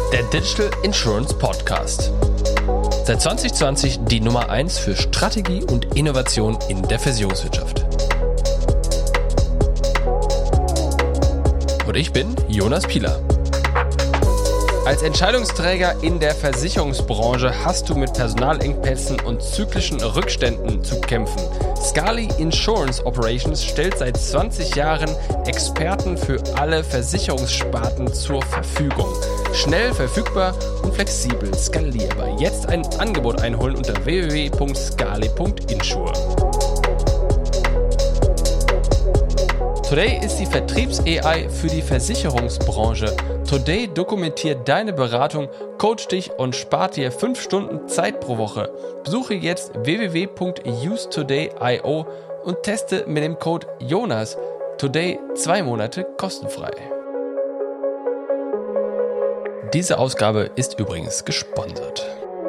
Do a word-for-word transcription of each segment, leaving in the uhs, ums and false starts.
Der Digital Insurance Podcast. Seit zwanzig zwanzig die Nummer eins für Strategie und Innovation in der Versicherungswirtschaft. Und ich bin Jonas Pieler. Als Entscheidungsträger in der Versicherungsbranche hast du mit Personalengpässen und zyklischen Rückständen zu kämpfen. Scali Insurance Operations stellt seit zwanzig Jahren Experten für alle Versicherungssparten zur Verfügung. Schnell, verfügbar und flexibel skalierbar. Jetzt ein Angebot einholen unter w w w punkt scali punkt insure. Today ist die Vertriebs-A I für die Versicherungsbranche. Today dokumentiert deine Beratung, coacht dich und spart dir fünf Stunden Zeit pro Woche. Besuche jetzt w w w punkt use today punkt i o und teste mit dem Code Jonas Today zwei Monate kostenfrei. Diese Ausgabe ist übrigens gesponsert.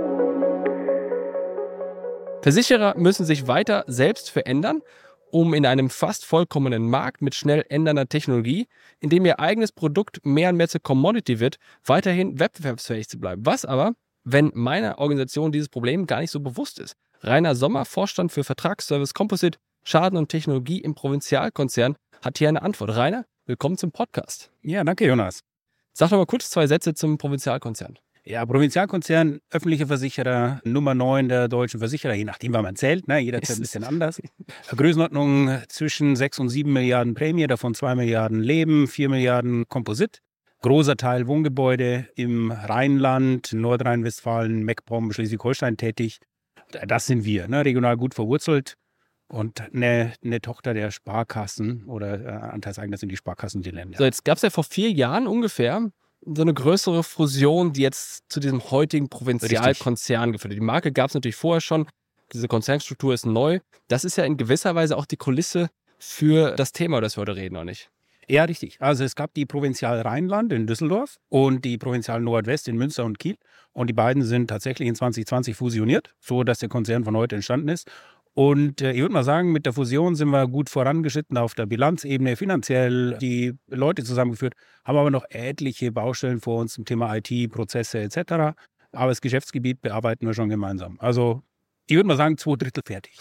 Versicherer müssen sich weiter selbst verändern, um in einem fast vollkommenen Markt mit schnell ändernder Technologie, in dem ihr eigenes Produkt mehr und mehr zur Commodity wird, weiterhin wettbewerbsfähig zu bleiben. Was aber, wenn meiner Organisation dieses Problem gar nicht so bewusst ist? Rainer Sommer, Vorstand für Vertragsservice Composite, Schaden und Technologie im Provinzialkonzern, hat hier eine Antwort. Rainer, willkommen zum Podcast. Ja, danke Jonas. Sag doch mal kurz zwei Sätze zum Provinzialkonzern. Ja, Provinzialkonzern, öffentlicher Versicherer, Nummer neun der deutschen Versicherer, je nachdem, wann man zählt, ne? Jeder zählt ein bisschen anders. Größenordnung zwischen sechs und sieben Milliarden Prämie, davon zwei Milliarden Leben, vier Milliarden Komposit. Großer Teil Wohngebäude im Rheinland, Nordrhein-Westfalen, MacPom, Schleswig-Holstein tätig. Das sind wir, ne? Regional gut verwurzelt und eine, eine Tochter der Sparkassen oder äh, Anteilseigner sind die Sparkassen die Länder. So, jetzt gab es ja vor vier Jahren ungefähr so eine größere Fusion, die jetzt zu diesem heutigen Provinzialkonzern geführt hat. Die Marke gab es natürlich vorher schon. Diese Konzernstruktur ist neu. Das ist ja in gewisser Weise auch die Kulisse für das Thema, über das wir heute reden, oder nicht? Ja, richtig. Also es gab die Provinzial Rheinland in Düsseldorf und die Provinzial Nordwest in Münster und Kiel. Und die beiden sind tatsächlich in zwanzig zwanzig fusioniert, so dass der Konzern von heute entstanden ist. Und äh, ich würde mal sagen, mit der Fusion sind wir gut vorangeschritten auf der Bilanzebene, finanziell die Leute zusammengeführt, haben aber noch etliche Baustellen vor uns zum Thema I T, Prozesse et cetera. Aber das Geschäftsgebiet bearbeiten wir schon gemeinsam. Also ich würde mal sagen, zwei Drittel fertig.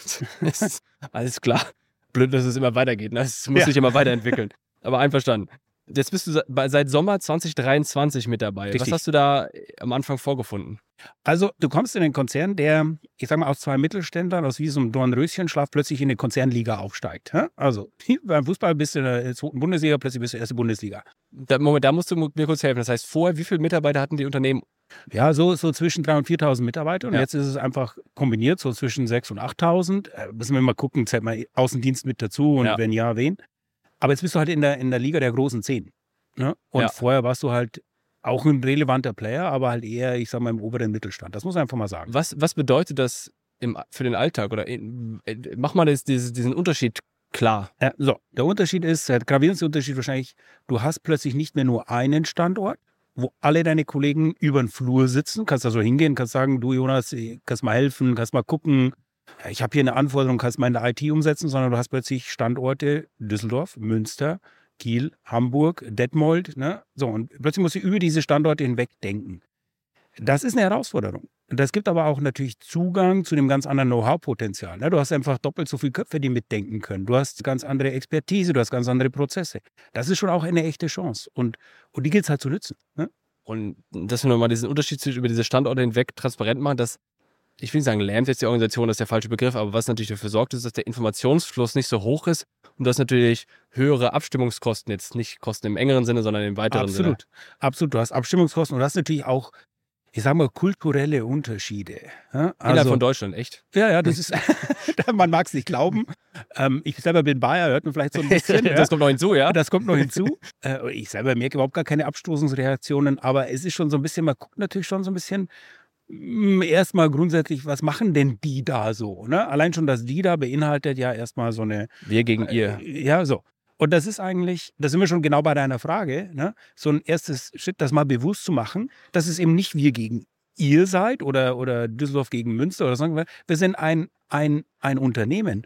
Alles klar. Blöd, dass es immer weitergeht. Ne? Es muss ja. sich immer weiterentwickeln. Aber einverstanden. Jetzt bist du seit Sommer zwanzig dreiundzwanzig mit dabei. Richtig. Was hast du da am Anfang vorgefunden? Also du kommst in einen Konzern, der, ich sag mal, aus zwei Mittelständlern, aus wie so einem Dornröschenschlaf plötzlich in eine Konzernliga aufsteigt. Also beim Fußball bist du in der zweiten Bundesliga, plötzlich bist du erste Bundesliga. Da, Moment, da musst du mir kurz helfen. Das heißt, vorher, wie viele Mitarbeiter hatten die Unternehmen? Ja, so, so zwischen dreitausend und viertausend Mitarbeiter. Und ja. jetzt ist es einfach kombiniert, so zwischen sechstausend und achttausend. Äh, müssen wir mal gucken, zählt mal Außendienst mit dazu und ja. wenn ja, wen. Aber jetzt bist du halt in der, in der Liga der großen Zehn. Ne? Und ja. vorher warst du halt auch ein relevanter Player, aber halt eher, ich sag mal, im oberen Mittelstand. Das muss man einfach mal sagen. Was, was bedeutet das im, für den Alltag? Oder in, mach mal das, diesen, diesen Unterschied klar. Ja, so, der Unterschied ist, der gravierendste Unterschied wahrscheinlich, du hast plötzlich nicht mehr nur einen Standort, wo alle deine Kollegen über den Flur sitzen. Kannst da so hingehen, kannst sagen, du Jonas, kannst mal helfen, kannst mal gucken. Ich habe hier eine Anforderung, kannst mal in der I T umsetzen, sondern du hast plötzlich Standorte Düsseldorf, Münster, Kiel, Hamburg, Detmold. Ne? So, und plötzlich musst du über diese Standorte hinweg denken. Das ist eine Herausforderung. Das gibt aber auch natürlich Zugang zu einem ganz anderen Know-how-Potenzial. Ne? Du hast einfach doppelt so viele Köpfe, die mitdenken können. Du hast ganz andere Expertise, du hast ganz andere Prozesse. Das ist schon auch eine echte Chance. Und, und die gilt es halt zu nutzen. Ne? Und dass wir nochmal diesen Unterschied über diese Standorte hinweg transparent machen, das, ich will nicht sagen, lähmt jetzt die Organisation, das ist der falsche Begriff, aber was natürlich dafür sorgt, ist, dass der Informationsfluss nicht so hoch ist und das natürlich höhere Abstimmungskosten, jetzt nicht Kosten im engeren Sinne, sondern im weiteren Absolut. Sinne. Absolut, du hast Abstimmungskosten und du hast natürlich auch, ich sag mal, kulturelle Unterschiede. Ja? Also, innerhalb von Deutschland, echt? Ja, ja, das ist, man mag es nicht glauben. Ähm, ich selber bin Bayer, hört man vielleicht so ein bisschen. Das kommt noch hinzu, ja? Das kommt noch hinzu. Äh, ich selber merke überhaupt gar keine Abstoßungsreaktionen, aber es ist schon so ein bisschen, man guckt natürlich schon so ein bisschen, erstmal grundsätzlich, was machen denn die da so? Ne? Allein schon das die da beinhaltet ja erstmal so eine... Wir gegen ihr. Äh, ja, so. Und das ist eigentlich, da sind wir schon genau bei deiner Frage, ne? So ein erstes Schritt, das mal bewusst zu machen, dass es eben nicht wir gegen ihr seid oder, oder Düsseldorf gegen Münster oder so. Wir sind ein, ein, ein Unternehmen.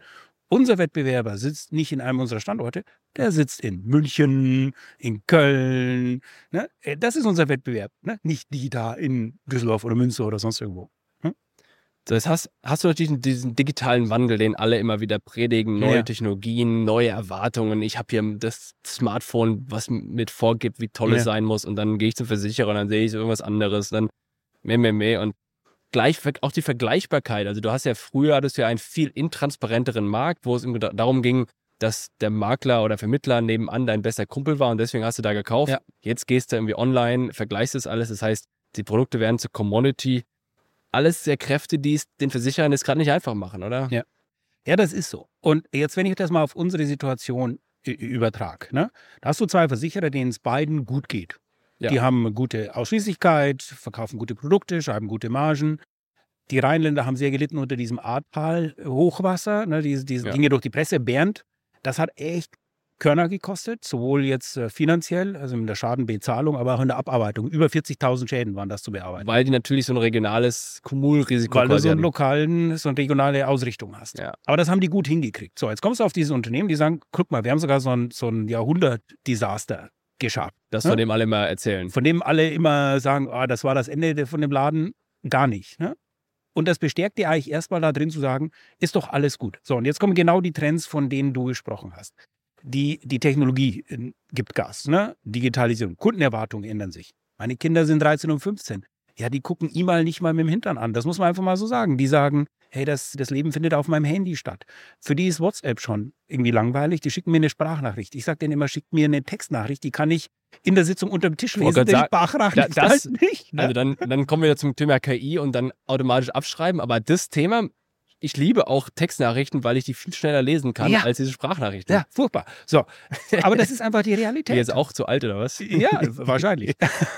Unser Wettbewerber sitzt nicht in einem unserer Standorte, der sitzt in München, in Köln. Ne? Das ist unser Wettbewerb, ne? Nicht die da in Düsseldorf oder Münster oder sonst irgendwo. Hm? So, jetzt hast, hast du natürlich diesen digitalen Wandel, den alle immer wieder predigen, neue Ja. Technologien, neue Erwartungen. Ich habe hier das Smartphone, was mit vorgibt, wie toll es Ja. sein muss, und dann gehe ich zum Versicherer und dann sehe ich so irgendwas anderes, dann mehr, mehr, mehr und gleich auch die Vergleichbarkeit. Also du hast ja früher hattest du ja einen viel intransparenteren Markt, wo es irgendwie da- darum ging, dass der Makler oder Vermittler nebenan dein bester Kumpel war und deswegen hast du da gekauft. Ja. Jetzt gehst du irgendwie online, vergleichst das alles. Das heißt, die Produkte werden zur Commodity. Alles sehr Kräfte, die es den Versicherern jetzt gerade nicht einfach machen, oder? Ja. Ja, das ist so. Und jetzt, wenn ich das mal auf unsere Situation ü- übertrage, ne? Da hast du zwei Versicherer, denen es beiden gut geht. Ja. Die haben gute Ausschließlichkeit, verkaufen gute Produkte, schreiben gute Margen. Die Rheinländer haben sehr gelitten unter diesem Ahrtal-Hochwasser, ne? diese, diese Ja. Dinge durch die Presse. Bernd, das hat echt Körner gekostet, sowohl jetzt äh, finanziell, also in der Schadenbezahlung, aber auch in der Abarbeitung. Über vierzigtausend Schäden waren das zu bearbeiten. Weil die natürlich so ein regionales Kumulrisiko Weil du quasi so einen hatten. lokalen, so eine regionale Ausrichtung hast. Ja. Aber das haben die gut hingekriegt. So, jetzt kommst du auf dieses Unternehmen, die sagen, guck mal, wir haben sogar so ein, so ein Jahrhundert-Desaster geschafft. Das, Ja? von dem alle mal erzählen. Von dem alle immer sagen, ah, das war das Ende de- von dem Laden. Gar nicht. Ne? Und das bestärkt dir eigentlich erstmal da drin zu sagen, ist doch alles gut. So, und jetzt kommen genau die Trends, von denen du gesprochen hast. Die, die Technologie äh, gibt Gas, ne? Digitalisierung, Kundenerwartungen ändern sich. Meine Kinder sind dreizehn und fünfzehn. Ja, die gucken E-Mail nicht mal mit dem Hintern an. Das muss man einfach mal so sagen. Die sagen, hey, das, das Leben findet auf meinem Handy statt. Für die ist WhatsApp schon irgendwie langweilig. Die schicken mir eine Sprachnachricht. Ich sage denen immer, schickt mir eine Textnachricht. Die kann ich in der Sitzung unter dem Tisch Ich wollte lesen. grad Die Sprachnachricht da- das- halt nicht. Ne? Also dann, dann kommen wir wieder zum Thema K I und dann automatisch abschreiben. Aber das Thema, ich liebe auch Textnachrichten, weil ich die viel schneller lesen kann Ja. als diese Sprachnachrichten. Ja, furchtbar. So, aber das ist einfach die Bin Realität. jetzt auch zu alt, oder was? Ja, wahrscheinlich.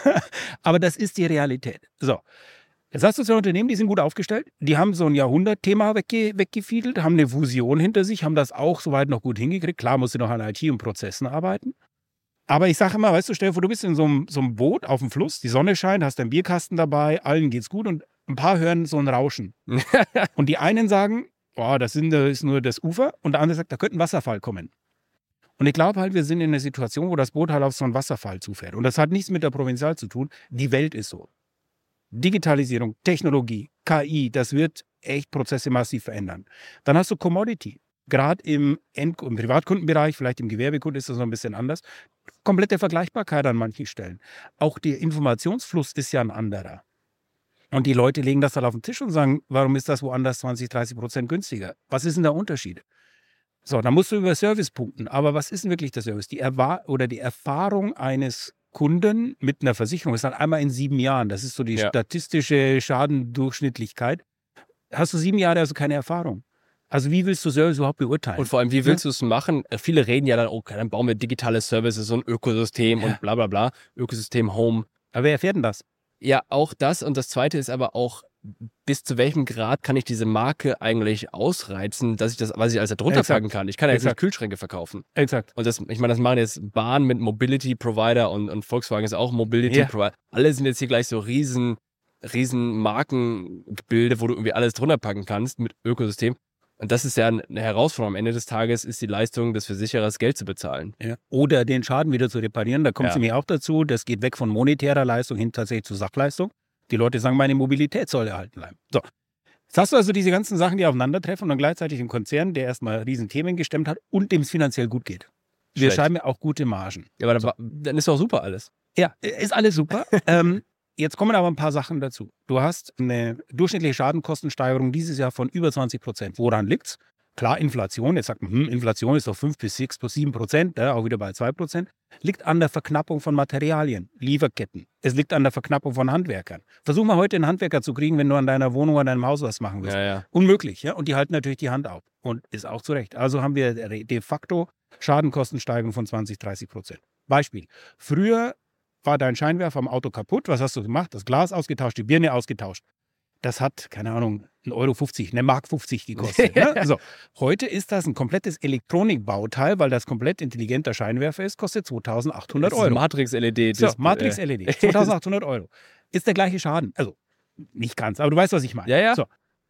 Aber das ist die Realität. So, jetzt hast du so ein Unternehmen, die sind gut aufgestellt. Die haben so ein Jahrhundert-Thema wegge weggefiedelt, haben eine Fusion hinter sich, haben das auch soweit noch gut hingekriegt. Klar musst du noch an I T und Prozessen arbeiten. Aber ich sage immer, weißt du, stell dir vor, du bist in so einem, so einem Boot auf dem Fluss, die Sonne scheint, hast deinen Bierkasten dabei, allen geht's gut und ein paar hören so ein Rauschen. Und die einen sagen, boah, das sind, das ist nur das Ufer, und der andere sagt, da könnte ein Wasserfall kommen. Und ich glaube halt, wir sind in einer Situation, wo das Boot halt auf so einen Wasserfall zufährt. Und das hat nichts mit der Provinzial zu tun. Die Welt ist so. Digitalisierung, Technologie, K I, das wird echt Prozesse massiv verändern. Dann hast du Commodity. Gerade im, End- im Privatkundenbereich, vielleicht im Gewerbekunden ist das noch ein bisschen anders. Komplette Vergleichbarkeit an manchen Stellen. Auch der Informationsfluss ist ja ein anderer. Und die Leute legen das dann auf den Tisch und sagen, warum ist das woanders zwanzig, dreißig Prozent günstiger? Was ist denn der Unterschied? So, dann musst du über Service punkten. Aber was ist denn wirklich der Service? Die Erwa- oder die Erfahrung eines Kunden mit einer Versicherung ist dann einmal in sieben Jahren. Das ist so die Ja. statistische Schadendurchschnittlichkeit. Hast du sieben Jahre also keine Erfahrung? Also wie willst du Service überhaupt beurteilen? Und vor allem, wie willst du es machen? Viele reden ja dann, okay, dann bauen wir digitale Services, so ein Ökosystem Ja. und bla bla bla. Ökosystem Home. Aber wer erfährt denn das? Ja, auch das. Und das Zweite ist aber auch, bis zu welchem Grad kann ich diese Marke eigentlich ausreizen, dass ich das, was ich alles da drunter Exakt. packen kann. Ich kann ja jetzt nicht Exakt. Kühlschränke verkaufen. Exakt. Und das, ich meine, das machen jetzt Bahn mit Mobility Provider und, und Volkswagen ist auch Mobility Ja. Provider. Alle sind jetzt hier gleich so riesen, riesen Markengebilde, wo du irgendwie alles drunter packen kannst mit Ökosystem. Und das ist ja eine Herausforderung. Am Ende des Tages ist die Leistung des Versicherers, Geld zu bezahlen. Ja. Oder den Schaden wieder zu reparieren. Da kommt Ja. es nämlich auch dazu. Das geht weg von monetärer Leistung hin tatsächlich zu Sachleistung. Die Leute sagen, meine Mobilität soll erhalten bleiben. So. Jetzt hast du also diese ganzen Sachen, die aufeinandertreffen und dann gleichzeitig einen Konzern, der erstmal riesen Themen gestemmt hat und dem es finanziell gut geht. Wir Schlecht. schreiben ja auch gute Margen. Ja, aber dann, war- dann ist doch super alles. Ja, ist alles super. ähm, jetzt kommen aber ein paar Sachen dazu. Du hast eine durchschnittliche Schadenkostensteigerung dieses Jahr von über zwanzig Prozent. Woran liegt's? Klar, Inflation. Jetzt sagt man, hm, Inflation ist doch fünf bis sechs plus sieben Prozent, ja, auch wieder bei zwei Prozent. Liegt an der Verknappung von Materialien, Lieferketten. Es liegt an der Verknappung von Handwerkern. Versuch mal heute einen Handwerker zu kriegen, wenn du an deiner Wohnung, an deinem Haus was machen willst. Ja, ja. Unmöglich, ja. Und die halten natürlich die Hand auf. Und ist auch zu Recht. Also haben wir de facto Schadenkostensteigerung von zwanzig, dreißig Prozent. Beispiel. Früher war dein Scheinwerfer am Auto kaputt. Was hast du gemacht? Das Glas ausgetauscht, die Birne ausgetauscht. Das hat, keine Ahnung, ein Euro fünfzig, eine Mark fünfzig gekostet. Ne? So. Heute ist das ein komplettes Elektronikbauteil, weil das komplett intelligenter Scheinwerfer ist, kostet zweitausendachthundert Das ist Euro. Matrix-L E D. So, das- Matrix äh, L E D, zweitausendachthundert Euro. Ist der gleiche Schaden. Also, nicht ganz, aber du weißt, was ich meine. Ja, ja. So.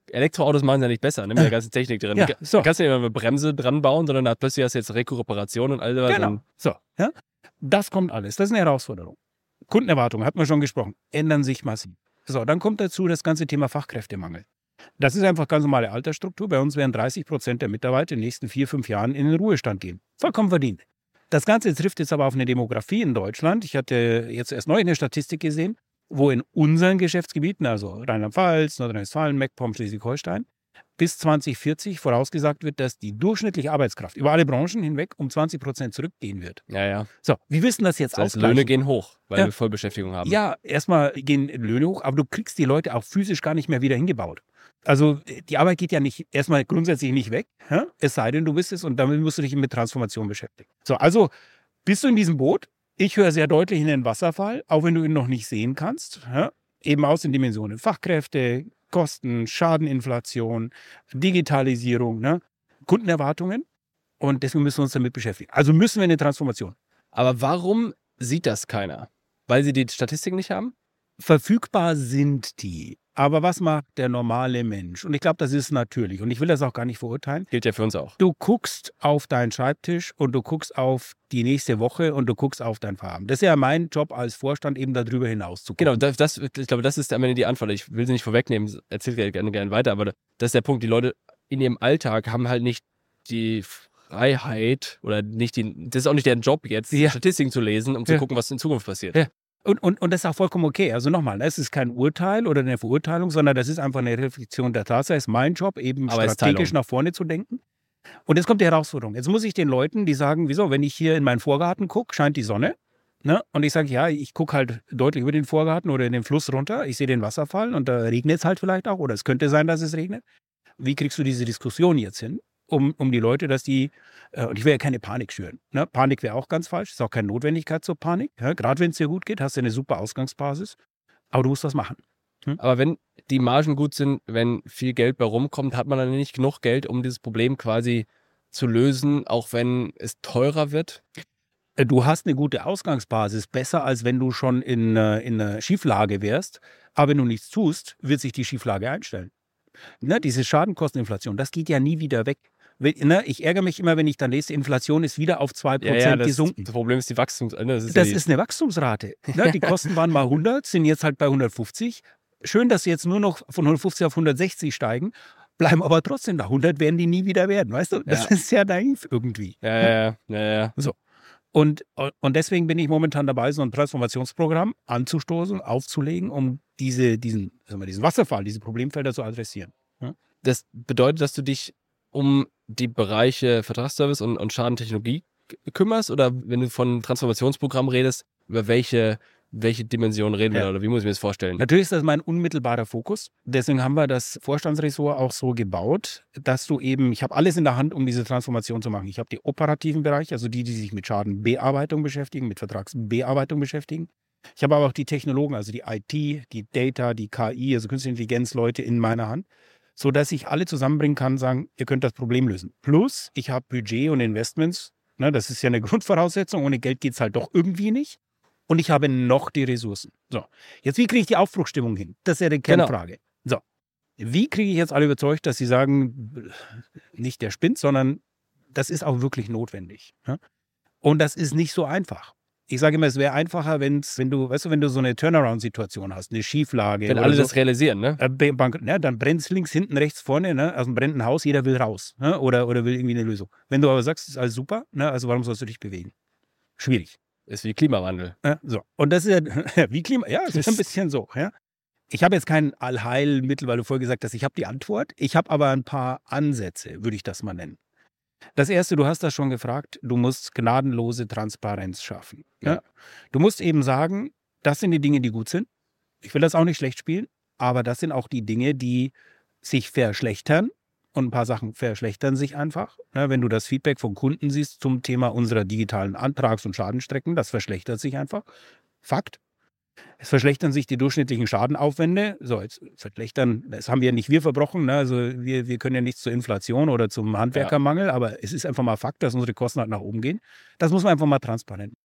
Elektroautos machen es ja nicht besser, ne? Mit der ganzen Technik drin. Ja, Du so. kannst ja nicht mal eine Bremse dran bauen, sondern da plötzlich hast du jetzt Rekuperation und all sowas. Genau. Und So, ja. Das kommt alles. Das ist eine Herausforderung. Kundenerwartungen, hatten wir schon gesprochen, ändern sich massiv. So, dann kommt dazu das ganze Thema Fachkräftemangel. Das ist einfach ganz normale Altersstruktur. Bei uns werden dreißig Prozent der Mitarbeiter in den nächsten vier, fünf Jahren in den Ruhestand gehen. Vollkommen verdient. Das Ganze trifft jetzt aber auf eine Demografie in Deutschland. Ich hatte jetzt erst neu eine Statistik gesehen, wo in unseren Geschäftsgebieten, also Rheinland-Pfalz, Nordrhein-Westfalen, MacPom, Schleswig-Holstein, bis zwanzig vierzig vorausgesagt wird, dass die durchschnittliche Arbeitskraft über alle Branchen hinweg um zwanzig Prozent zurückgehen wird. ja, ja. So, wie wissen das jetzt Das heißt, ausgleichen? Löhne gehen hoch, weil Ja. wir Vollbeschäftigung haben. Ja, erstmal gehen Löhne hoch, aber du kriegst die Leute auch physisch gar nicht mehr wieder hingebaut. Also die Arbeit geht ja nicht erstmal grundsätzlich nicht weg, ja? Es sei denn, du bist es und damit musst du dich mit Transformation beschäftigen. So, also bist du in diesem Boot? Ich höre sehr deutlich in den Wasserfall, auch wenn du ihn noch nicht sehen kannst. Ja? Eben aus den Dimensionen Fachkräfte, Kosten, Schadeninflation, Digitalisierung, ne? Kundenerwartungen. Und deswegen müssen wir uns damit beschäftigen. Also müssen wir eine Transformation. Aber warum sieht das keiner? Weil sie die Statistiken nicht haben? Verfügbar sind die. Aber was macht der normale Mensch? Und ich glaube, das ist natürlich. Und ich will das auch gar nicht verurteilen. Gilt ja für uns auch. Du guckst auf deinen Schreibtisch und du guckst auf die nächste Woche und du guckst auf dein Feierabend. Das ist ja mein Job als Vorstand, eben darüber hinaus zu gucken. Genau, das, das, ich glaube, das ist am Ende die Antwort. Ich will sie nicht vorwegnehmen, erzähl gerne, gerne weiter, aber das ist der Punkt. Die Leute in ihrem Alltag haben halt nicht die Freiheit oder nicht die, das ist auch nicht deren Job jetzt, Ja. Statistiken zu lesen, um zu Ja. gucken, was in Zukunft passiert. Ja. Und, und, und das ist auch vollkommen okay. Also nochmal, es ist kein Urteil oder eine Verurteilung, sondern das ist einfach eine Reflexion der Tatsache. Es ist mein Job, eben Arbeitsteilung. strategisch nach vorne zu denken. Und jetzt kommt die Herausforderung. Jetzt muss ich den Leuten, die sagen, wieso, wenn ich hier in meinen Vorgarten gucke, scheint die Sonne. Ne? Und ich sage, ja, ich gucke halt deutlich über den Vorgarten oder in den Fluss runter. Ich sehe den Wasserfall und da regnet es halt vielleicht auch. Oder es könnte sein, dass es regnet. Wie kriegst du diese Diskussion jetzt hin? Um, um die Leute, dass die, äh, und ich will ja keine Panik schüren. Ne? Panik wäre auch ganz falsch, ist auch keine Notwendigkeit zur Panik. Ja? Gerade wenn es dir gut geht, hast du eine super Ausgangsbasis, aber du musst was machen. Hm? Aber wenn die Margen gut sind, wenn viel Geld bei rumkommt, hat man dann nicht genug Geld, um dieses Problem quasi zu lösen, auch wenn es teurer wird? Äh, Du hast eine gute Ausgangsbasis, besser als wenn du schon in, äh, in einer Schieflage wärst. Aber wenn du nichts tust, wird sich die Schieflage einstellen. Ne? Diese Schadenkosteninflation, das geht ja nie wieder weg. Wenn, ne? Ich ärgere mich immer, wenn ich dann lese, Inflation ist wieder auf zwei Prozent das, gesunken. das Problem ist die Wachstums... Das ist, Das ja die, ist eine Wachstumsrate. Ne? Die Kosten waren mal hundert, sind jetzt halt bei hundertfünfzig. Schön, dass sie jetzt nur noch von hundertfünfzig auf hundertsechzig steigen, bleiben aber trotzdem da. hundert werden die nie wieder werden, weißt du? Das Ja. ist ja naiv irgendwie. ja, ja, ja, ja. Und, und deswegen bin ich momentan dabei, so ein Transformationsprogramm anzustoßen, aufzulegen, um diese, diesen, sagen wir, diesen Wasserfall, diese Problemfelder zu adressieren. Das bedeutet, dass du dich um die Bereiche Vertragsservice und, und Schadentechnologie k- kümmerst? Oder wenn du von Transformationsprogramm redest, über welche, welche Dimension reden wir Ja. da? Oder wie muss ich mir das vorstellen? Natürlich ist das mein unmittelbarer Fokus. Deswegen haben wir das Vorstandsressort auch so gebaut, dass du eben, ich habe alles in der Hand, um diese Transformation zu machen. Ich habe die operativen Bereiche, also die, die sich mit Schadenbearbeitung beschäftigen, mit Vertragsbearbeitung beschäftigen. Ich habe aber auch die Technologen, also die I T, die Data, die K I, also künstliche Intelligenz, Leute in meiner Hand, sodass ich alle zusammenbringen kann, sagen, ihr könnt das Problem lösen. Plus, ich habe Budget und Investments, ne, das ist ja eine Grundvoraussetzung, ohne Geld geht es halt doch irgendwie nicht. Und ich habe noch die Ressourcen. So, jetzt wie kriege ich die Aufbruchstimmung hin? Das ist ja die Genau. Kernfrage. So, wie kriege ich jetzt alle überzeugt, dass sie sagen, nicht der spinnt, sondern das ist auch wirklich notwendig. Ja? Und das ist nicht so einfach. Ich sage immer, es wäre einfacher, wenn's, wenn du, weißt du, wenn du so eine Turnaround-Situation hast, eine Schieflage. Wenn oder alle so, das realisieren, ne? äh, Bank, ja, dann brennt es links, hinten, rechts, vorne, ne? Aus dem brennenden Haus, jeder will raus, ne? oder, oder will irgendwie eine Lösung. Wenn du aber sagst, ist alles super, ne? Also warum sollst du dich bewegen? Schwierig. Ist wie Klimawandel. Ja, so. Und das ist ja wie Klima, ja, es ist ein bisschen so. Ja. Ich habe jetzt kein Allheilmittel, weil du vorher gesagt hast, ich habe die Antwort. Ich habe aber ein paar Ansätze, würde ich das mal nennen. Das erste, du hast das schon gefragt, du musst gnadenlose Transparenz schaffen. Ja. Ja. Du musst eben sagen, das sind die Dinge, die gut sind. Ich will das auch nicht schlecht spielen, aber das sind auch die Dinge, die sich verschlechtern. Und ein paar Sachen verschlechtern sich einfach. Ja, wenn du das Feedback von Kunden siehst zum Thema unserer digitalen Antrags- und Schadenstrecken, das verschlechtert sich einfach. Fakt. Es verschlechtern sich die durchschnittlichen Schadenaufwände. So, jetzt verschlechtern, das haben wir nicht wir verbrochen. Ne? Also wir, wir können ja nichts zur Inflation oder zum Handwerkermangel, aber es ist einfach mal Fakt, dass unsere Kosten halt nach oben gehen. Das muss man einfach mal transparent.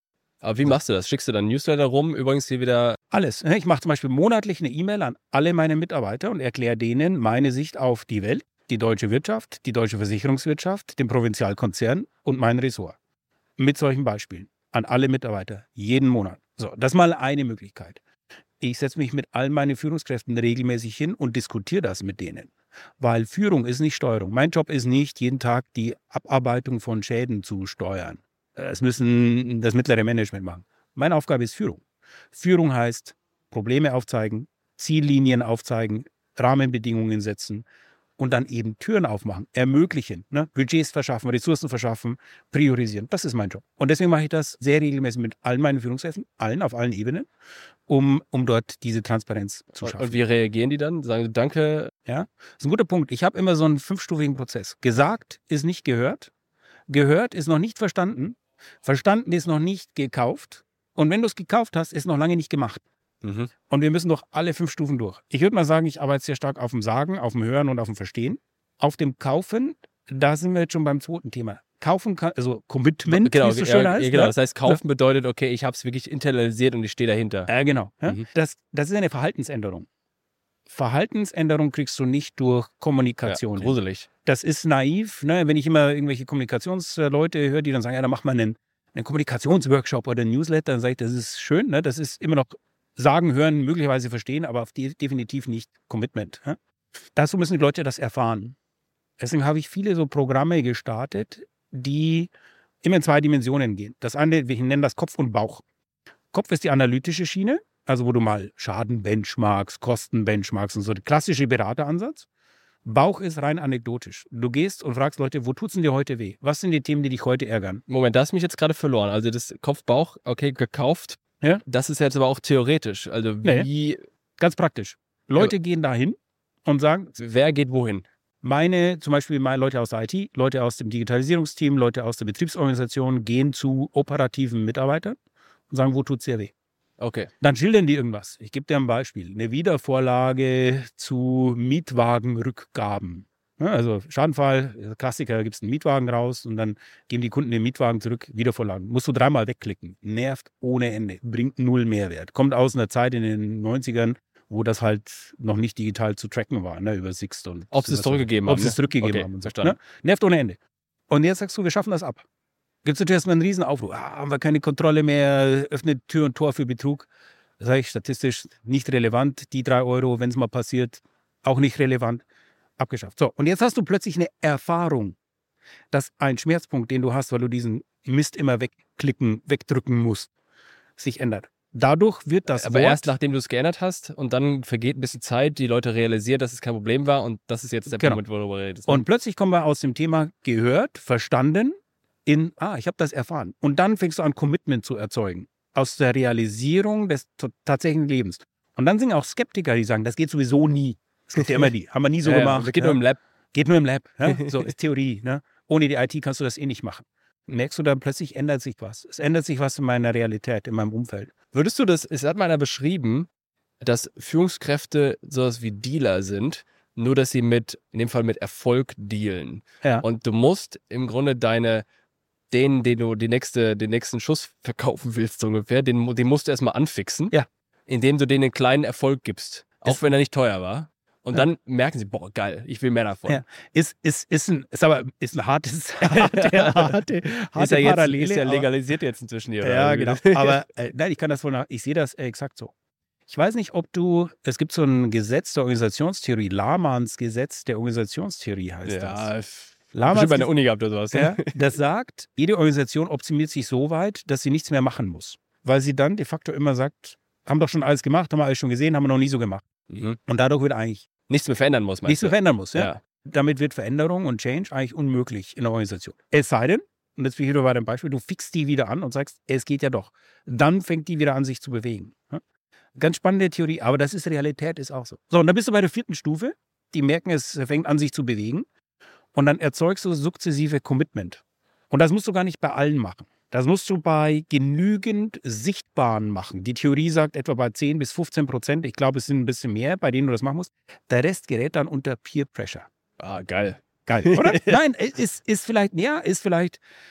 Aber wie machst du das? Schickst du dann Newsletter rum? Übrigens hier wieder... Alles. Ich mache zum Beispiel monatlich eine E-Mail an alle meine Mitarbeiter und erkläre denen meine Sicht auf die Welt, die deutsche Wirtschaft, die deutsche Versicherungswirtschaft, den Provinzialkonzern und mein Ressort. Mit solchen Beispielen. An alle Mitarbeiter. Jeden Monat. So, das ist mal eine Möglichkeit. Ich setze mich mit all meinen Führungskräften regelmäßig hin und diskutiere das mit denen. Weil Führung ist nicht Steuerung. Mein Job ist nicht, jeden Tag die Abarbeitung von Schäden zu steuern. Das müssen das mittlere Management machen. Meine Aufgabe ist Führung. Führung heißt Probleme aufzeigen, Ziellinien aufzeigen, Rahmenbedingungen setzen und dann eben Türen aufmachen, ermöglichen, ne? Budgets verschaffen, Ressourcen verschaffen, priorisieren. Das ist mein Job. Und deswegen mache ich das sehr regelmäßig mit allen meinen Führungskräften, allen auf allen Ebenen, um, um dort diese Transparenz zu schaffen. Und wie reagieren die dann? Sagen sie Danke? Ja, das ist ein guter Punkt. Ich habe immer so einen fünfstufigen Prozess. Gesagt ist nicht gehört, gehört ist noch nicht verstanden, verstanden ist noch nicht gekauft und wenn du es gekauft hast, ist noch lange nicht gemacht. Mhm. Und wir müssen doch alle fünf Stufen durch. Ich würde mal sagen, ich arbeite sehr stark auf dem Sagen, auf dem Hören und auf dem Verstehen. Auf dem Kaufen, da sind wir jetzt schon beim zweiten Thema. Kaufen kann, also Commitment, genau, wie es so schön ja, heißt. Genau, ne? das heißt, kaufen bedeutet, okay, ich habe es wirklich internalisiert und ich stehe dahinter. Äh, genau. Ja? Mhm. Das, das ist eine Verhaltensänderung. Verhaltensänderung kriegst du nicht durch Kommunikation. Ja, gruselig. Das ist naiv, ne? Wenn ich immer irgendwelche Kommunikationsleute höre, die dann sagen, ja, dann macht man einen, einen Kommunikationsworkshop oder einen Newsletter, dann sage ich, das ist schön, ne? Das ist immer noch sagen, hören, möglicherweise verstehen, aber auf die, definitiv nicht Commitment. Ne? Dazu müssen die Leute das erfahren. Deswegen habe ich viele so Programme gestartet, die immer in zwei Dimensionen gehen. Das eine, wir nennen das Kopf und Bauch. Kopf ist die analytische Schiene, also wo du mal Schaden benchmarkst, Kosten benchmarkst und so, der klassische Berateransatz. Bauch ist rein anekdotisch. Du gehst und fragst Leute, wo tut's denn dir heute weh? Was sind die Themen, die dich heute ärgern? Moment, da hast du mich jetzt gerade verloren. Also das Kopf-Bauch, okay, gekauft. Ja. Das ist jetzt aber auch theoretisch. Also wie... Nee, ganz praktisch. Leute ja. gehen dahin und sagen... Wer geht wohin? Meine, zum Beispiel meine Leute aus der I T, Leute aus dem Digitalisierungsteam, Leute aus der Betriebsorganisation gehen zu operativen Mitarbeitern und sagen, wo tut's dir weh? Okay. Dann schildern die irgendwas. Ich gebe dir ein Beispiel. Eine Wiedervorlage zu Mietwagenrückgaben. Ja, also Schadenfall, Klassiker, da gibt es einen Mietwagen raus und dann geben die Kunden den Mietwagen zurück, Wiedervorlagen. Musst du dreimal wegklicken. Nervt ohne Ende. Bringt null Mehrwert. Kommt aus einer Zeit in den neunzigern, wo das halt noch nicht digital zu tracken war, ne, über Sixt und... Ob sie es zurückgegeben haben. Ob sie es zurückgegeben okay, haben. Und so, verstanden. ne? Nervt ohne Ende. Und jetzt sagst du, wir schaffen das ab. Gibt es natürlich erstmal einen Riesenaufruhr. Ah, haben wir keine Kontrolle mehr, öffnet Tür und Tor für Betrug. Das sage ich statistisch nicht relevant. Die drei Euro, wenn es mal passiert, auch nicht relevant. Abgeschafft. So, und jetzt hast du plötzlich eine Erfahrung, dass ein Schmerzpunkt, den du hast, weil du diesen Mist immer wegklicken, wegdrücken musst, sich ändert. Dadurch wird das Aber Wort, erst nachdem du es geändert hast und dann vergeht ein bisschen Zeit, die Leute realisieren, dass es kein Problem war und das ist jetzt der genau. Punkt, worüber du redest. Ne? Und plötzlich kommen wir aus dem Thema gehört, verstanden, in, ah, ich habe das erfahren. Und dann fängst du an, Commitment zu erzeugen. Aus der Realisierung des tatsächlichen Lebens. Und dann sind auch Skeptiker, die sagen, das geht sowieso nie. Es gibt ja immer die. Haben wir nie so ja, gemacht. Geht ja. nur im Lab. Geht nur im Lab. Ja? So ist Theorie. Ne? Ohne die I T kannst du das eh nicht machen. Merkst du dann, plötzlich ändert sich was. Es ändert sich was in meiner Realität, in meinem Umfeld. Würdest du das, es hat mal einer beschrieben, dass Führungskräfte sowas wie Dealer sind, nur dass sie mit, in dem Fall mit Erfolg dealen. Ja. Und du musst im Grunde deine, den, den du die nächste, den nächsten Schuss verkaufen willst, so ungefähr, den, den musst du erstmal anfixen, ja. indem du denen einen kleinen Erfolg gibst. Auch das, wenn er nicht teuer war. Und ja. dann merken sie, boah, geil, ich will mehr davon. Ja. Ist, ist, ist, ein, ist aber ist ein hartes, harte, harte, harte ist ja jetzt, Parallele. Ist ja aber, legalisiert jetzt inzwischen hier. Ja, oder? genau. Aber äh, nein, ich kann das wohl nach, ich sehe das äh, exakt so. Ich weiß nicht, ob du, es gibt so ein Gesetz der Organisationstheorie, Lahmanns Gesetz der Organisationstheorie heißt ja, das. Ja, bestimmt bei der Uni gehabt oder sowas. Ja, das sagt, jede Organisation optimiert sich so weit, dass sie nichts mehr machen muss. Weil sie dann de facto immer sagt, haben doch schon alles gemacht, haben wir alles schon gesehen, haben wir noch nie so gemacht. Mhm. Und dadurch wird eigentlich nichts mehr verändern muss, meinst nichts mehr verändern muss. Ja? Ja. Damit wird Veränderung und Change eigentlich unmöglich in der Organisation. Es sei denn, und jetzt bin ich wieder bei dem Beispiel, du fixst die wieder an und sagst, es geht ja doch. Dann fängt die wieder an, sich zu bewegen. Ja? Ganz spannende Theorie, aber das ist Realität, ist auch so. So, und dann bist du bei der vierten Stufe. Die merken, es fängt an, sich zu bewegen. Und dann erzeugst du sukzessive Commitment. Und das musst du gar nicht bei allen machen. Das musst du bei genügend Sichtbaren machen. Die Theorie sagt etwa bei zehn bis fünfzehn Prozent. Ich glaube, es sind ein bisschen mehr, bei denen du das machen musst. Der Rest gerät dann unter Peer Pressure. Ah, geil. Geil, oder? Nein, ist, ist vielleicht, ja, ist vielleicht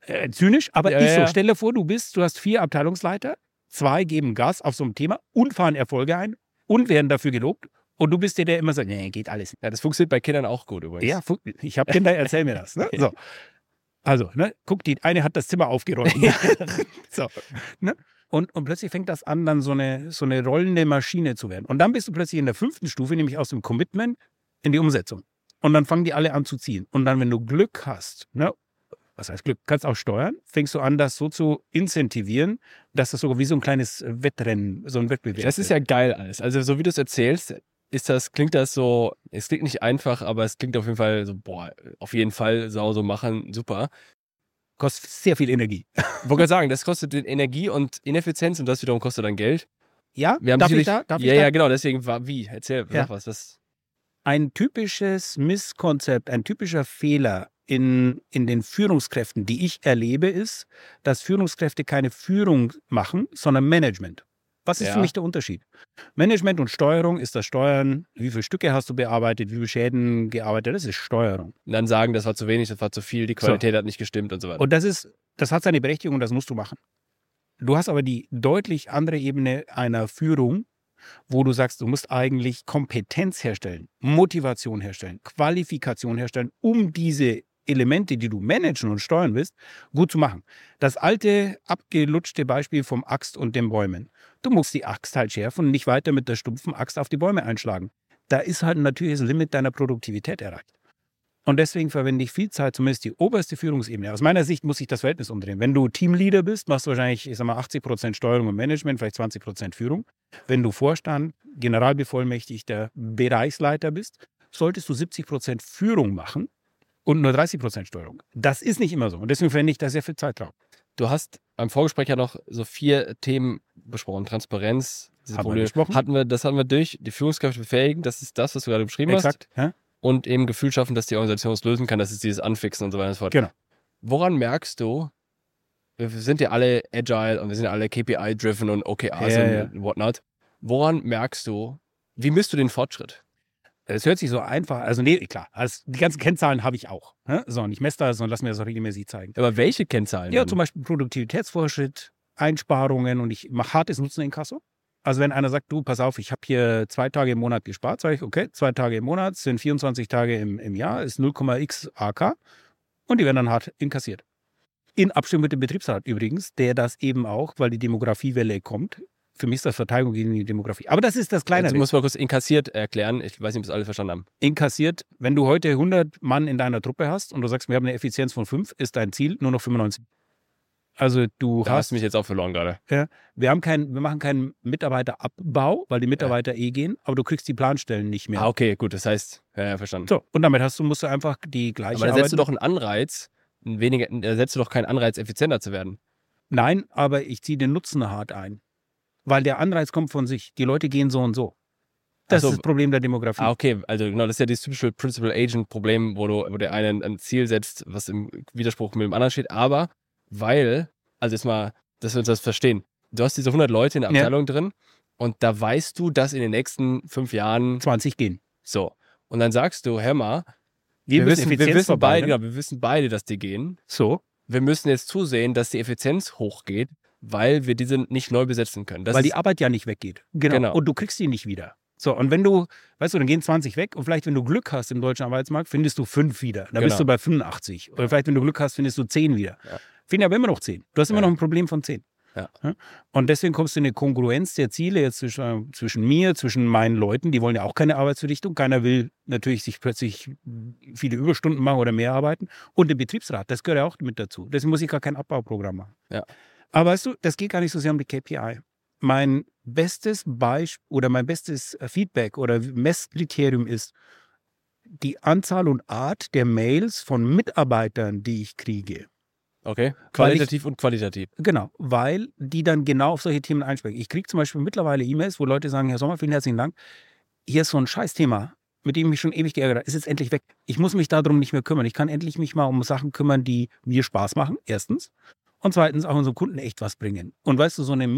Äh, zynisch, aber Ja, ist so. ja. Stell dir vor, du bist, du hast vier Abteilungsleiter, zwei geben Gas auf so einem Thema und fahren Erfolge ein und werden dafür gelobt. Und du bist der, der immer sagt, nee, geht alles nicht. Ja, das funktioniert bei Kindern auch gut übrigens. Ja, fu- ich habe Kinder, erzähl mir das. Ne? So. Also, ne, guck, die eine hat das Zimmer aufgeräumt. so, ne? Und, und plötzlich fängt das an, dann so eine, so eine rollende Maschine zu werden. Und dann bist du plötzlich in der fünften Stufe, nämlich aus dem Commitment in die Umsetzung. Und dann fangen die alle an zu ziehen. Und dann, wenn du Glück hast, ne, was heißt Glück, kannst auch steuern, fängst du an, das so zu incentivieren, dass das sogar wie so ein kleines Wettrennen, so ein Wettbewerb Das ist ja geil alles. Also so wie du es erzählst, ist das, klingt das so, es klingt nicht einfach, aber es klingt auf jeden Fall so, boah, auf jeden Fall sau so machen, super. Kostet sehr viel Energie. Ich wollte gerade sagen, das kostet Energie und Ineffizienz und das wiederum kostet dann Geld. Ja, Wir haben darf ich sicherlich- da? Darf ja, ich da? ja, genau, deswegen war, wie? Erzähl, Ja. sag was. Das, Ein typisches Misskonzept, ein typischer Fehler in, in den Führungskräften, die ich erlebe, ist, dass Führungskräfte keine Führung machen, sondern Management. Was ist Ja. für mich der Unterschied? Management und Steuerung ist das Steuern. Wie viele Stücke hast du bearbeitet? Wie viele Schäden gearbeitet? Das ist Steuerung. und dann sagen, das war zu wenig, das war zu viel, die Qualität hat nicht gestimmt und so weiter. Und das ist, das hat seine Berechtigung und das musst du machen. Du hast aber die deutlich andere Ebene einer Führung, wo du sagst, du musst eigentlich Kompetenz herstellen, Motivation herstellen, Qualifikation herstellen, um diese Elemente, die du managen und steuern willst, gut zu machen. Das alte, abgelutschte Beispiel vom Axt und den Bäumen. Du musst die Axt halt schärfen und nicht weiter mit der stumpfen Axt auf die Bäume einschlagen. Da ist halt ein natürliches Limit deiner Produktivität erreicht. Und deswegen verwende ich viel Zeit, zumindest die oberste Führungsebene. Aus meiner Sicht muss sich das Verhältnis umdrehen. Wenn du Teamleader bist, machst du wahrscheinlich, ich sag mal, achtzig Prozent Steuerung und Management, vielleicht zwanzig Prozent Führung. Wenn du Vorstand, Generalbevollmächtigter, Bereichsleiter bist, solltest du siebzig Prozent Führung machen und nur dreißig Prozent Steuerung. Das ist nicht immer so. Und deswegen verwende ich da sehr viel Zeit drauf. Du hast beim Vorgespräch ja noch so vier Themen besprochen. Transparenz, diese Haben wir Probleme. besprochen. Hatten wir, das hatten wir durch. Die Führungskräfte befähigen, das ist das, was du gerade beschrieben hast. Exakt. Ja? Und eben Gefühl schaffen, dass die Organisation es lösen kann, das ist dieses Anfixen und so weiter und so fort. Genau. Woran merkst du, wir sind ja alle agile und wir sind ja alle K P I-driven und O K Rs Ja, und whatnot. Woran merkst du, wie misst du den Fortschritt? Es hört sich so einfach, also nee, klar, also die ganzen Kennzahlen habe ich auch. Ne? So, und ich messe das und lass mir das auch regelmäßig zeigen. Aber welche Kennzahlen? Ja, denn? zum Beispiel Produktivitätsfortschritt, Einsparungen und ich mache hartes Nutzen in Kasso. Also wenn einer sagt, du, pass auf, ich habe hier zwei Tage im Monat gespart, sage ich, okay, zwei Tage im Monat sind vierundzwanzig Tage im, im Jahr, ist null Komma x A K und die werden dann hart inkassiert. In Abstimmung mit dem Betriebsrat übrigens, der das eben auch, weil die Demografiewelle kommt, für mich ist das Verteidigung gegen die Demografie. Aber das ist das Kleinere. Du musst mal kurz inkassiert erklären. Ich weiß nicht, ob das alle verstanden haben. Inkassiert, wenn du heute hundert Mann in deiner Truppe hast und du sagst, wir haben eine Effizienz von fünf, ist dein Ziel nur noch fünfundneunzig. Also du Da hast hast, du mich jetzt auch verloren gerade. wir haben keinen, wir machen keinen Mitarbeiterabbau, weil die Mitarbeiter eh gehen, aber du kriegst die Planstellen nicht mehr. Ah, okay, gut. Das heißt, ja, ja verstanden. So, und damit hast du, musst du einfach die gleiche Aber da Arbeit. setzt du doch einen Anreiz, ein weniger, da setzt du doch keinen Anreiz, effizienter zu werden. Nein, aber ich ziehe den Nutzen hart ein. Weil der Anreiz kommt von sich. Die Leute gehen so und so. Das Ach so. ist das Problem der Demografie. Ah, okay. Also genau, das ist ja dieses typische Principal-Agent-Problem, wo, du, wo der eine ein, ein Ziel setzt, was im Widerspruch mit dem anderen steht. Aber weil, also jetzt mal, dass wir uns das verstehen. Du hast diese hundert Leute in der Ja. Abteilung drin und da weißt du, dass in den nächsten fünf Jahren zwanzig gehen. so. Und dann sagst du, hör mal, Wir, wir, müssen wissen, wir, Effizienz wissen beide, verbessern. genau, wir wissen beide, dass die gehen. So, Wir müssen jetzt zusehen, dass die Effizienz hochgeht, weil wir diese nicht neu besetzen können. Das weil ist, die Arbeit ja nicht weggeht. Genau. Genau. Und du kriegst die nicht wieder. So, und wenn du, weißt du, dann gehen zwanzig weg und vielleicht, wenn du Glück hast im deutschen Arbeitsmarkt, findest du fünf wieder. Dann Genau. bist du bei fünfundachtzig. Oder vielleicht, wenn du Glück hast, findest du zehn wieder. Ja. Finden aber immer noch zehn. Du hast immer Ja. noch ein Problem von zehn. Ja. Und deswegen kommst du in eine Kongruenz der Ziele jetzt zwischen, zwischen mir, zwischen meinen Leuten. Die wollen ja auch keine Arbeitsverrichtung. Keiner will natürlich sich plötzlich viele Überstunden machen oder mehr arbeiten. Und der Betriebsrat, das gehört ja auch mit dazu. Deswegen muss ich gar kein Abbauprogramm machen. Ja. Aber weißt du, das geht gar nicht so sehr um die K P I. Mein bestes Beispiel oder mein bestes Feedback oder Messkriterium ist die Anzahl und Art der Mails von Mitarbeitern, die ich kriege. okay, qualitativ und qualitativ. Genau, weil die dann genau auf solche Themen einsprechen. Ich kriege zum Beispiel mittlerweile E-Mails, wo Leute sagen, Herr Sommer, vielen herzlichen Dank. Hier ist so ein Scheißthema, mit dem ich mich schon ewig geärgert habe. Ist jetzt endlich weg. Ich muss mich darum nicht mehr kümmern. Ich kann endlich mich mal um Sachen kümmern, die mir Spaß machen, erstens. Und zweitens auch unseren Kunden echt was bringen. Und weißt du, so eine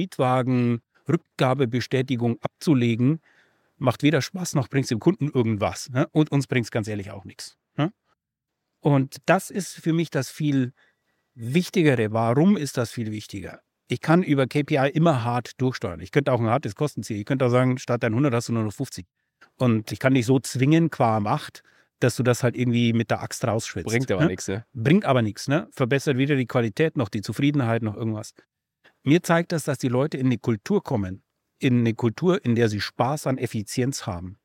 Mietwagen-Rückgabebestätigung abzulegen, macht weder Spaß, noch bringt es dem Kunden irgendwas. Ne? Und uns bringt es ganz ehrlich auch nichts. Ne? Und das ist für mich das viel Wichtigere, warum ist das viel wichtiger? Ich kann über K P I immer hart durchsteuern. Ich könnte auch ein hartes Kostenziel. Ich könnte auch sagen, statt dein hundert hast du nur noch fünfzig. Und ich kann dich so zwingen, qua Macht, dass du das halt irgendwie mit der Axt rausschwitzt. Bringt aber ne? nichts, ne? Bringt aber nichts, ne? Verbessert weder die Qualität noch die Zufriedenheit noch irgendwas. Mir zeigt das, dass die Leute in eine Kultur kommen, in eine Kultur, in der sie Spaß an Effizienz haben.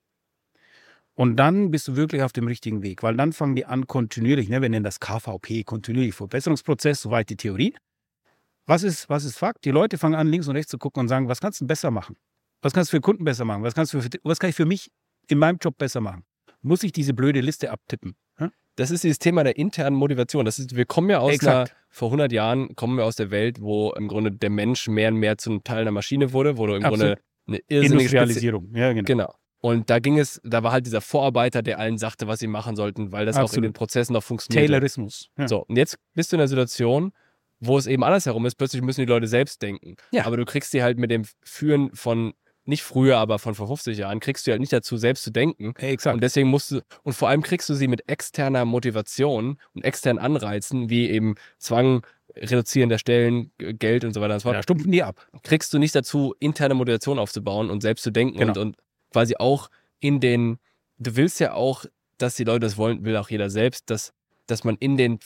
Und dann bist du wirklich auf dem richtigen Weg, weil dann fangen die an kontinuierlich, ne? Wir nennen das K V P, kontinuierlich Verbesserungsprozess, soweit die Theorie. Was ist, was ist Fakt? Die Leute fangen an, links und rechts zu gucken und sagen, was kannst du besser machen? Was kannst du für Kunden besser machen? Was, kannst du für, was kann ich für mich in meinem Job besser machen? Muss ich diese blöde Liste abtippen? Hm? Das ist dieses Thema der internen Motivation. Das ist, wir kommen ja aus Exakt. einer, vor hundert Jahren kommen wir aus der Welt, wo im Grunde der Mensch mehr und mehr zum Teil einer Maschine wurde, wo du im Absolut. Grunde eine irrsinnige Industrialisierung. Ja, genau. Genau. Und da ging es, da war halt dieser Vorarbeiter, der allen sagte, was sie machen sollten, weil das auch in Absolut. den Prozessen noch funktioniert. Taylorismus. Ja. So, und jetzt bist du in einer Situation, wo es eben andersherum ist, plötzlich müssen die Leute selbst denken. Ja. Aber du kriegst die halt mit dem Führen von, nicht früher, aber von vor fünfzig Jahren, kriegst du halt nicht dazu, selbst zu denken. Exakt. Und deswegen musst du, und vor allem kriegst du sie mit externer Motivation und externen Anreizen, wie eben Zwang, Reduzieren der Stellen, Geld und so weiter und so fort, Ja, stumpfen die ab. kriegst du nicht dazu, interne Motivation aufzubauen und selbst zu denken Genau. und, und quasi auch in den, du willst ja auch, dass die Leute das wollen, will auch jeder selbst, dass, dass man in den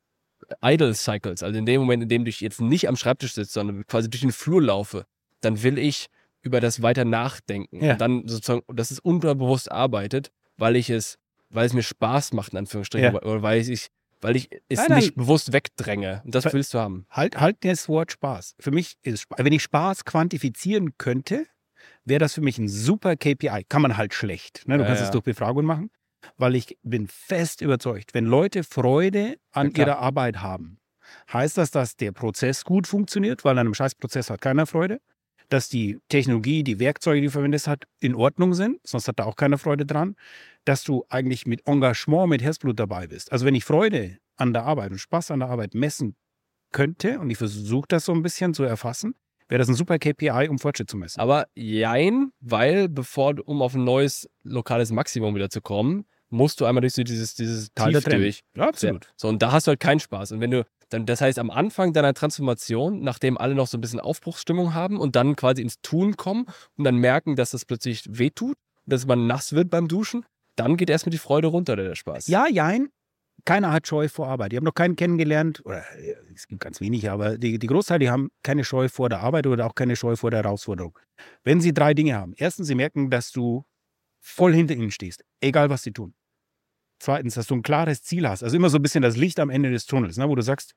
Idle Cycles, also in dem Moment, in dem ich jetzt nicht am Schreibtisch sitze, sondern quasi durch den Flur laufe, dann will ich über das weiter nachdenken. Ja. Und dann sozusagen, dass es unterbewusst arbeitet, weil ich es, weil es mir Spaß macht, in Anführungsstrichen, Ja. oder weil ich, weil ich es Nein, nein. nicht bewusst wegdränge. Und das Weil- willst du haben. Halt, halt das Wort Spaß. Für mich ist Spaß. Wenn ich Spaß quantifizieren könnte, wäre das für mich ein super K P I. Kann man halt schlecht. Ne? Du Ja, kannst ja. es durch Befragungen machen. Weil ich bin fest überzeugt, wenn Leute Freude an Ja, klar. ihrer Arbeit haben, heißt das, dass der Prozess gut funktioniert, weil an einem Scheißprozess hat keiner Freude. Dass die Technologie, die Werkzeuge, die du verwendest, hat, in Ordnung sind, sonst hat da auch keiner Freude dran. Dass du eigentlich mit Engagement, mit Herzblut dabei bist. Also wenn ich Freude an der Arbeit und Spaß an der Arbeit messen könnte, und ich versuche das so ein bisschen zu erfassen, wäre das ein super K P I, um Fortschritt zu messen. Aber jein, weil bevor, du- um auf ein neues lokales Maximum wieder zu kommen, musst du einmal durch so dieses, dieses Tal der Tief Tränen. durch. Ja, absolut. So, und da hast du halt keinen Spaß. Und wenn du, dann, das heißt, am Anfang deiner Transformation, nachdem alle noch so ein bisschen Aufbruchsstimmung haben und dann quasi ins Tun kommen und dann merken, dass das plötzlich wehtut, dass man nass wird beim Duschen, dann geht erstmal die Freude runter, oder der Spaß. Ja, jein. Keiner hat Scheu vor Arbeit. Die haben noch keinen kennengelernt, oder äh, es gibt ganz wenige, aber die, die Großteil, die haben keine Scheu vor der Arbeit oder auch keine Scheu vor der Herausforderung. Wenn sie drei Dinge haben. Erstens, sie merken, dass du voll hinter ihnen stehst, egal was sie tun. Zweitens, dass du ein klares Ziel hast. Also immer so ein bisschen das Licht am Ende des Tunnels, ne, wo du sagst,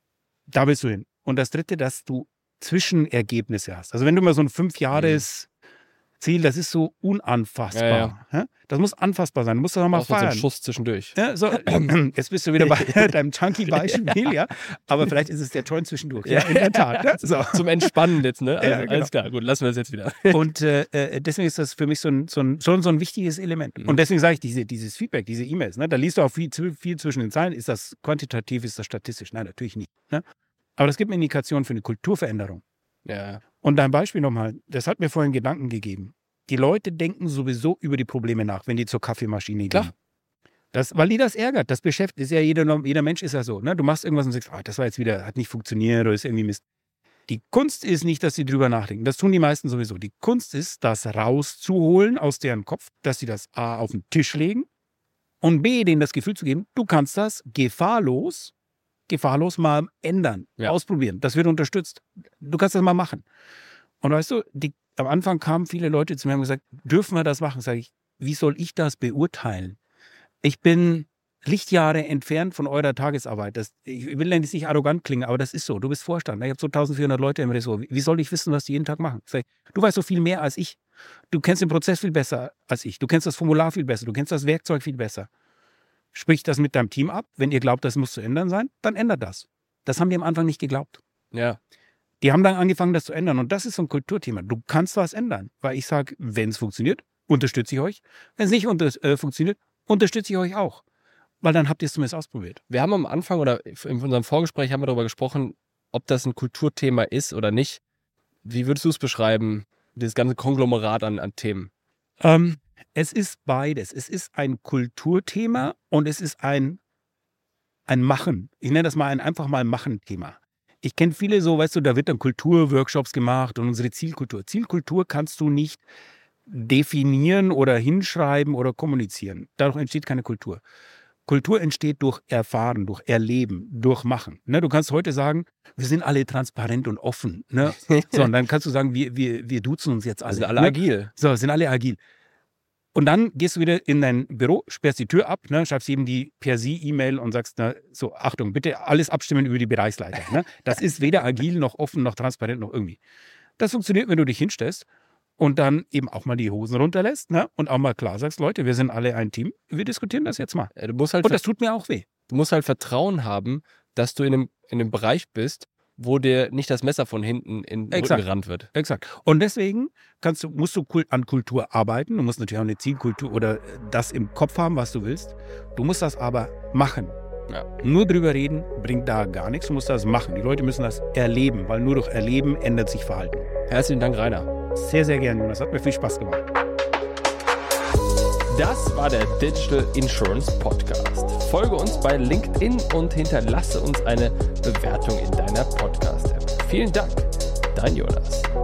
da willst du hin. Und das Dritte, dass du Zwischenergebnisse hast. Also wenn du mal so ein Fünfjahres Ziel, das ist so unanfassbar. Ja, Ja, das muss anfassbar sein. Du musst das noch mal Auch mit so feiern. einem Schuss zwischendurch. Ja, so, jetzt bist du wieder bei deinem Chunky-Beispiel, ja. Aber vielleicht ist es der Joint zwischendurch. Ja, in der Tat. Ja. So. Zum Entspannen jetzt, ne? Also, Ja, genau. Alles klar, gut, lassen wir das jetzt wieder. Und äh, äh, deswegen ist das für mich so ein, so ein, schon so ein wichtiges Element. Mhm. Und deswegen sage ich, diese, dieses Feedback, diese E-Mails, ne, da liest du auch viel, viel zwischen den Zeilen. Ist das quantitativ, ist das statistisch? Nein, natürlich nicht. Ne? Aber das gibt eine Indikation für eine Kulturveränderung. Ja. Und dein Beispiel nochmal, das hat mir vorhin Gedanken gegeben. Die Leute denken sowieso über die Probleme nach, wenn die zur Kaffeemaschine gehen. Klar. Das, weil die das ärgert. Das beschäftigt, ist ja jeder, jeder Mensch ist ja so. Ne? Du machst irgendwas und sagst, ah, das war jetzt wieder, hat nicht funktioniert oder ist irgendwie Mist. Die Kunst ist nicht, dass sie drüber nachdenken. Das tun die meisten sowieso. Die Kunst ist, das rauszuholen aus deren Kopf, dass sie das A auf den Tisch legen und B, denen das Gefühl zu geben, du kannst das gefahrlos, gefahrlos mal ändern, Ja. ausprobieren. Das wird unterstützt. Du kannst das mal machen. Und weißt du, die, am Anfang kamen viele Leute zu mir und haben gesagt, dürfen wir das machen? Sag ich, wie soll ich das beurteilen? Ich bin Lichtjahre entfernt von eurer Tagesarbeit. Das, ich will jetzt nicht arrogant klingen, aber das ist so. Du bist Vorstand. Ich habe so eintausendvierhundert Leute im Ressort. Wie soll ich wissen, was die jeden Tag machen? Sag ich, du weißt so viel mehr als ich. Du kennst den Prozess viel besser als ich. Du kennst das Formular viel besser. Du kennst das Werkzeug viel besser. Sprich das mit deinem Team ab. Wenn ihr glaubt, das muss zu ändern sein, dann ändert das. Das haben die am Anfang nicht geglaubt. Ja. Die haben dann angefangen, das zu ändern. Und das ist so ein Kulturthema. Du kannst was ändern. Weil ich sage, wenn es funktioniert, unterstütze ich euch. Wenn es nicht unter, äh, funktioniert, unterstütze ich euch auch. Weil dann habt ihr es zumindest ausprobiert. Wir haben am Anfang oder in unserem Vorgespräch haben wir darüber gesprochen, ob das ein Kulturthema ist oder nicht. Wie würdest du es beschreiben, dieses ganze Konglomerat an, an Themen? Ähm, es ist beides. Es ist ein Kulturthema und es ist ein ein Machen. Ich nenne das mal ein einfach mal Machen-Thema. Ich kenne viele so, weißt du, da wird dann Kulturworkshops gemacht und unsere Zielkultur. Zielkultur kannst du nicht definieren oder hinschreiben oder kommunizieren. Dadurch entsteht keine Kultur. Kultur entsteht durch Erfahren, durch Erleben, durch Machen. Ne, du kannst heute sagen, wir sind alle transparent und offen. Ne? So, und dann kannst du sagen, wir, wir, wir duzen uns jetzt alle. Sind alle ne? agil. So, sind alle agil. Und dann gehst du wieder in dein Büro, sperrst die Tür ab, ne, schreibst jedem die per Sie-E-Mail und sagst, na, so, Achtung, bitte alles abstimmen über die Bereichsleiter. Ne? Das ist weder agil noch offen noch transparent noch irgendwie. Das funktioniert, wenn du dich hinstellst und dann eben auch mal die Hosen runterlässt, ne? Und auch mal klar sagst, Leute, wir sind alle ein Team, wir diskutieren das jetzt mal. Du musst halt und das tut mir auch weh. Du musst halt Vertrauen haben, dass du in einem, in einem Bereich bist, wo dir nicht das Messer von hinten in den Rücken gerannt wird. Exakt. Und deswegen kannst du, musst du an Kultur arbeiten. Du musst natürlich auch eine Zielkultur oder das im Kopf haben, was du willst. Du musst das aber machen. Ja. Nur drüber reden bringt da gar nichts. Du musst das machen. Die Leute müssen das erleben, weil nur durch Erleben ändert sich Verhalten. Herzlichen Dank, Rainer. Sehr, sehr gerne, Jonas. Hat mir viel Spaß gemacht. Das war der Digital Insurance Podcast. Folge uns bei LinkedIn und hinterlasse uns eine Bewertung in deiner Podcast-App. Vielen Dank, dein Jonas.